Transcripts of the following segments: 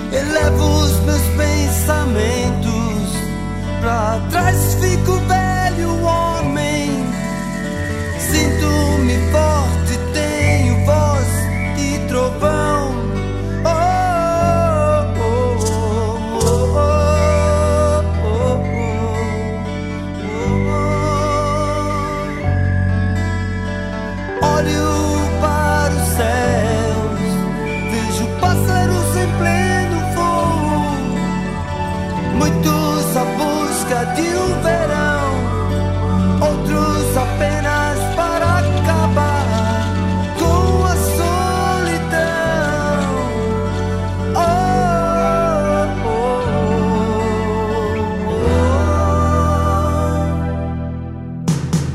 Elevo os meus pensamentos pra trás, fico velho homem. Sinto-me forte, tenho voz e trovão. Olho para os céus, vejo pássaros em pleno voo, muitos à busca de um verão, outros apenas para acabar com a solidão. Oh, oh, oh,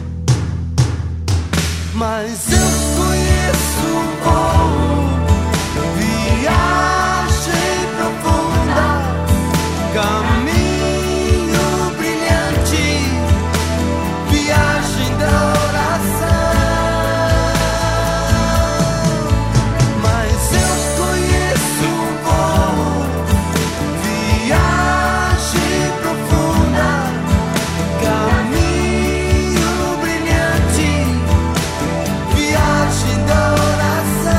oh. Mas eu conheço um voo, viagem profunda, caminho brilhante, viagem da oração. Mas eu conheço um voo, viagem profunda, caminho brilhante, viagem da oração.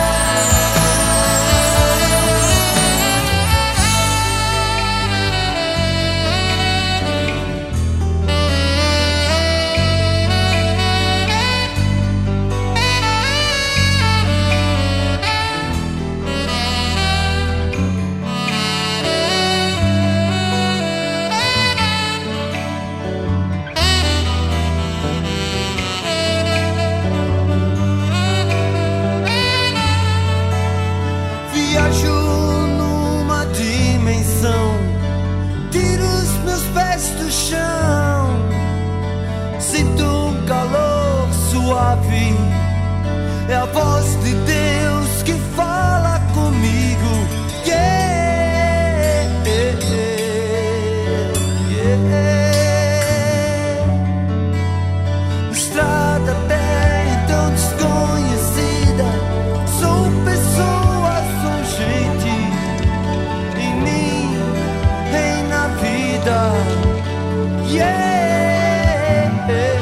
Viajo numa dimensão, tiro os meus pés do chão, sinto um calor suave, é a voz de Deus que fala comigo. Yeah, yeah, yeah. Estrada até então desconhecida, sou pessoa, sou gente, em mim reina a vida. Yeah, yeah,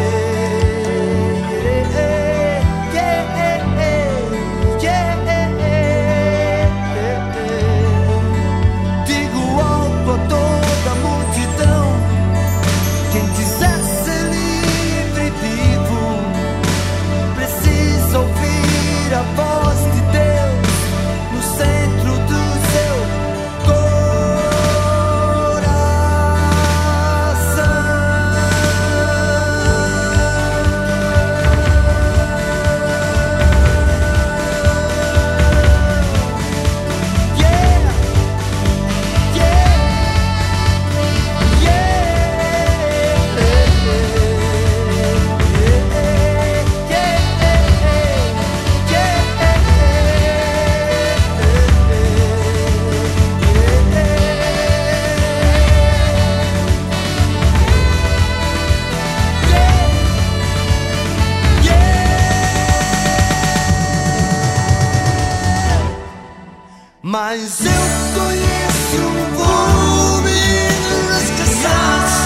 digo algo a toda a multidão: quem quiser ser livre e vivo, precisa ouvir a voz de Deus no centro do seu Mas eu conheço um voo, meninas que são